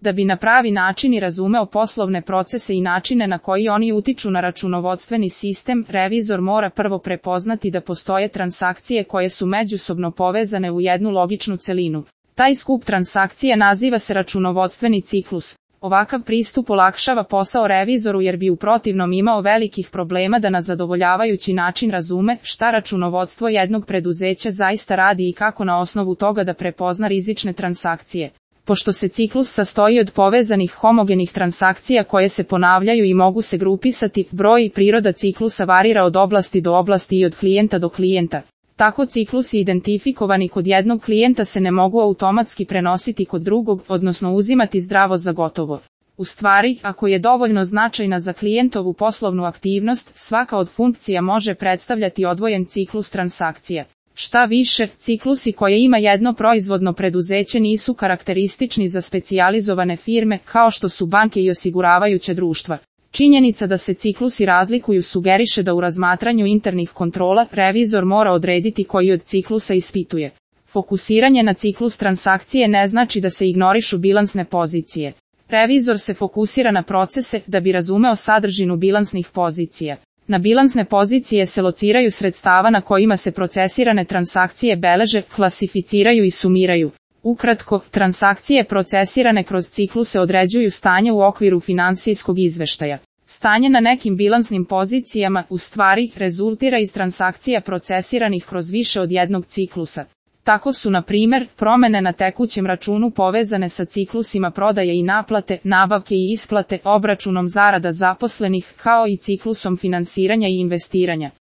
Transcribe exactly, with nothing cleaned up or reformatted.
Da bi na pravi način i razumeo poslovne procese i načine na koji oni utiču na računovodstveni sistem, revizor mora prvo prepoznati da postoje transakcije koje su međusobno povezane u jednu logičnu celinu. Taj skup transakcija naziva se računovodstveni ciklus. Ovakav pristup olakšava posao revizoru jer bi u protivnom imao velikih problema da na zadovoljavajući način razume šta računovodstvo jednog preduzeća zaista radi i kako na osnovu toga da prepozna rizične transakcije. Pošto se ciklus sastoji od povezanih homogenih transakcija koje se ponavljaju i mogu se grupisati, broj i priroda ciklusa varira od oblasti do oblasti i od klijenta do klijenta. Tako ciklusi identifikovani kod jednog klijenta se ne mogu automatski prenositi kod drugog, odnosno uzimati zdravo za gotovo. U stvari, ako je dovoljno značajna za klijentovu poslovnu aktivnost, svaka od funkcija može predstavljati odvojen ciklus transakcija. Šta više, ciklusi koje ima jedno proizvodno preduzeće nisu karakteristični za specijalizovane firme, kao što su banke i osiguravajuće društva. Činjenica da se ciklusi razlikuju sugeriše da u razmatranju internih kontrola, revizor mora odrediti koji od ciklusa ispituje. Fokusiranje na ciklus transakcije ne znači da se ignorišu bilansne pozicije. Revizor se fokusira na procese da bi razumeo sadržinu bilansnih pozicija. Na bilansne pozicije se lociraju sredstava na kojima se procesirane transakcije beleže, klasificiraju i sumiraju. Ukratko, transakcije procesirane kroz cikluse određuju stanje u okviru finansijskog izveštaja. Stanje na nekim bilansnim pozicijama, u stvari, rezultira iz transakcija procesiranih kroz više od jednog ciklusa. Tako su, na primjer, promene na tekućem računu povezane sa ciklusima prodaje i naplate, nabavke i isplate, obračunom zarada zaposlenih, kao i ciklusom finansiranja i investiranja.